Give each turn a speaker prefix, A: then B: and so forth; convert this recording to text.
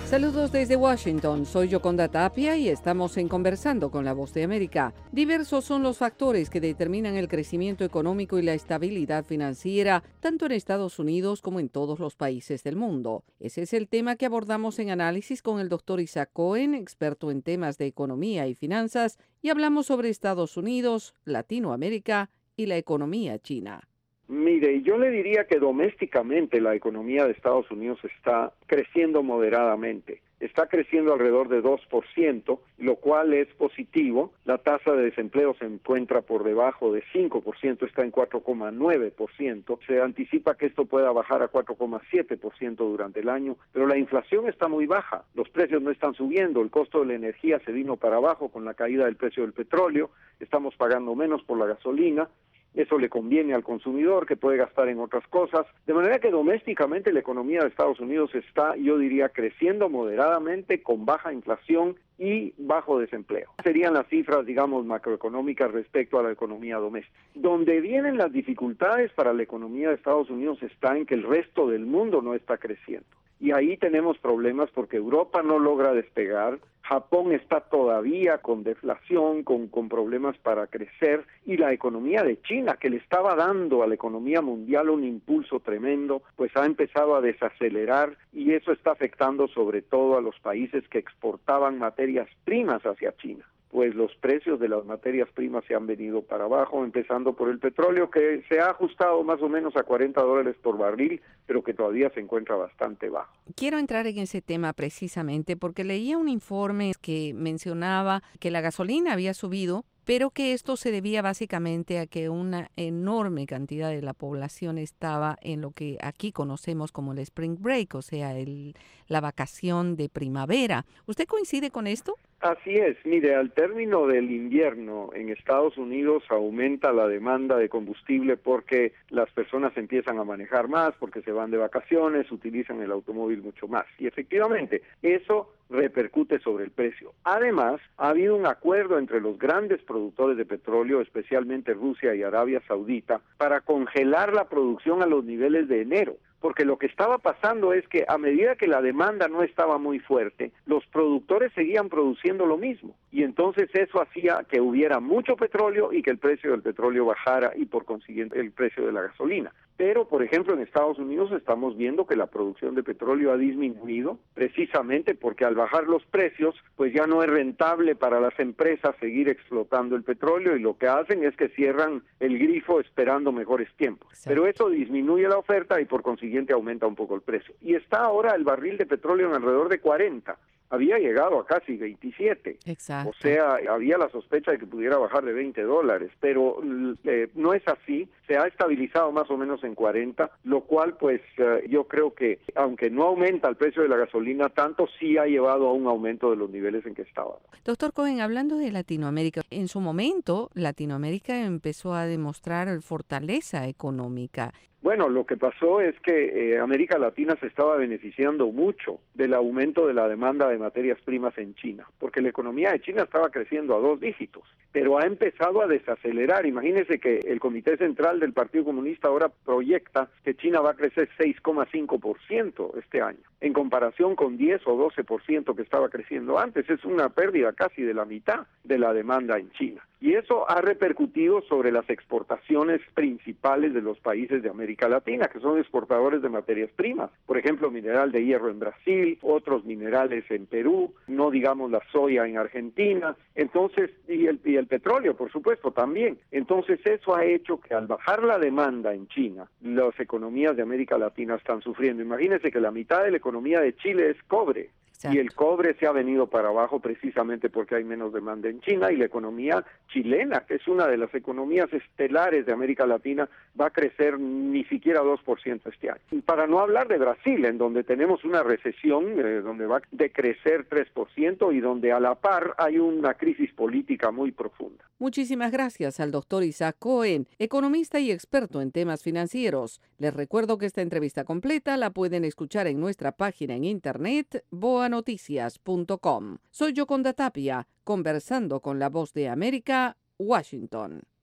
A: Saludos desde Washington, soy Yoconda Tapia y estamos en Conversando con la Voz de América. Diversos son los factores que determinan el crecimiento económico y la estabilidad financiera, tanto en Estados Unidos como en todos los países del mundo. Ese es el tema que abordamos en Análisis con el Dr. Isaac Cohen, experto en temas de economía y finanzas, y hablamos sobre Estados Unidos, Latinoamérica y la economía china.
B: Mire, yo le diría que domésticamente la economía de Estados Unidos está creciendo moderadamente. Está creciendo alrededor de 2%, lo cual es positivo. La tasa de desempleo se encuentra por debajo de 5%, está en 4,9%. Se anticipa que esto pueda bajar a 4,7% durante el año, pero la inflación está muy baja. Los precios no están subiendo, el costo de la energía se vino para abajo con la caída del precio del petróleo, estamos pagando menos por la gasolina. Eso le conviene al consumidor, que puede gastar en otras cosas. De manera que domésticamente la economía de Estados Unidos está, yo diría, creciendo moderadamente con baja inflación y bajo desempleo. Serían las cifras, digamos, macroeconómicas respecto a la economía doméstica. Donde vienen las dificultades para la economía de Estados Unidos está en que el resto del mundo no está creciendo. Y ahí tenemos problemas porque Europa no logra despegar, Japón está todavía con deflación, con problemas para crecer, y la economía de China, que le estaba dando a la economía mundial un impulso tremendo, pues ha empezado a desacelerar, y eso está afectando sobre todo a los países que exportaban materias primas hacia China. Pues los precios de las materias primas se han venido para abajo, empezando por el petróleo, que se ha ajustado más o menos a $40 por barril, pero que todavía se encuentra bastante bajo.
A: Quiero entrar en ese tema precisamente porque leía un informe que mencionaba que la gasolina había subido, pero que esto se debía básicamente a que una enorme cantidad de la población estaba en lo que aquí conocemos como el Spring Break, o sea, la vacación de primavera. ¿Usted coincide con esto?
B: Así es, mire, al término del invierno en Estados Unidos aumenta la demanda de combustible porque las personas empiezan a manejar más, porque se van de vacaciones, utilizan el automóvil mucho más. Y efectivamente, eso repercute sobre el precio. Además, ha habido un acuerdo entre los grandes productores de petróleo, especialmente Rusia y Arabia Saudita, para congelar la producción a los niveles de enero. Porque lo que estaba pasando es que a medida que la demanda no estaba muy fuerte, los productores seguían produciendo lo mismo. Y entonces eso hacía que hubiera mucho petróleo y que el precio del petróleo bajara y por consiguiente el precio de la gasolina. Pero, por ejemplo, en Estados Unidos estamos viendo que la producción de petróleo ha disminuido precisamente porque al bajar los precios, pues ya no es rentable para las empresas seguir explotando el petróleo y lo que hacen es que cierran el grifo esperando mejores tiempos. Exacto. Pero eso disminuye la oferta y por consiguiente aumenta un poco el precio. Y está ahora el barril de petróleo en alrededor de 40. Había llegado a casi 27.
A: Exacto.
B: O sea, había la sospecha de que pudiera bajar de $20, pero no es así. Se ha estabilizado más o menos en 40, lo cual pues yo creo que aunque no aumenta el precio de la gasolina tanto, sí ha llevado a un aumento de los niveles en que estaba.
A: Doctor Cohen, hablando de Latinoamérica, en su momento Latinoamérica empezó a demostrar fortaleza económica.
B: Bueno, lo que pasó es que América Latina se estaba beneficiando mucho del aumento de la demanda de materias primas en China, porque la economía de China estaba creciendo a 2 dígitos, pero ha empezado a desacelerar. Imagínese que el Comité Central del Partido Comunista ahora proyecta que China va a crecer 6,5% este año, en comparación con 10 o 12% que estaba creciendo antes. Es una pérdida casi de la mitad de la demanda en China. Y eso ha repercutido sobre las exportaciones principales de los países de América Latina, que son exportadores de materias primas. Por ejemplo, mineral de hierro en Brasil, otros minerales en Perú, no digamos la soya en Argentina, entonces, y el petróleo, por supuesto, también. Entonces, eso ha hecho que al bajar la demanda en China, las economías de América Latina están sufriendo. Imagínense que la mitad de la economía de Chile es cobre. Exacto. Y el cobre se ha venido para abajo precisamente porque hay menos demanda en China y la economía chilena, que es una de las economías estelares de América Latina, va a crecer ni siquiera 2% este año. Y para no hablar de Brasil, en donde tenemos una recesión, donde va a decrecer 3% y donde a la par hay una crisis política muy profunda.
A: Muchísimas gracias al doctor Isaac Cohen, economista y experto en temas financieros. Les recuerdo que esta entrevista completa la pueden escuchar en nuestra página en internet boanoticias.com. Soy Yoconda Tapia, conversando con la Voz de América, Washington.